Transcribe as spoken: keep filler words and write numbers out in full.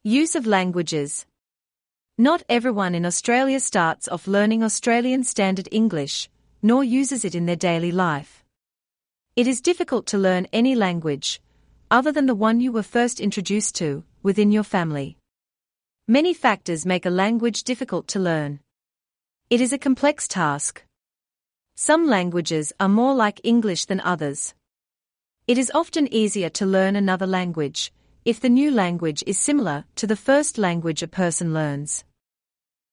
Use of languages. Not everyone in Australia starts off learning Australian Standard English, nor uses it in their daily life. It is difficult to learn any language, other than the one you were first introduced to, within your family. Many factors make a language difficult to learn. It is a complex task. Some languages are more like English than others. It is often easier to learn another language if the new language is similar to the first language a person learns.